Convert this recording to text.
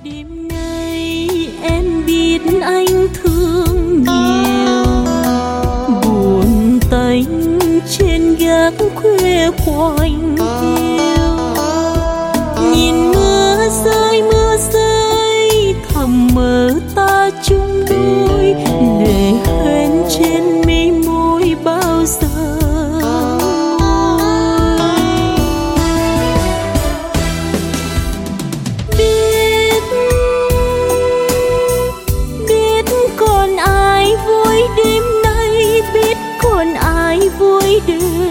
Đêm nay em biết anh thương nhiều, buồn tênh trên gác khuya khoanh hiu. Nhìn mưa rơi thầm mơ ta chung đôi, để hoen trên mi môi bao giờ. Còn ai vui đêm nay, biết còn ai vui đêm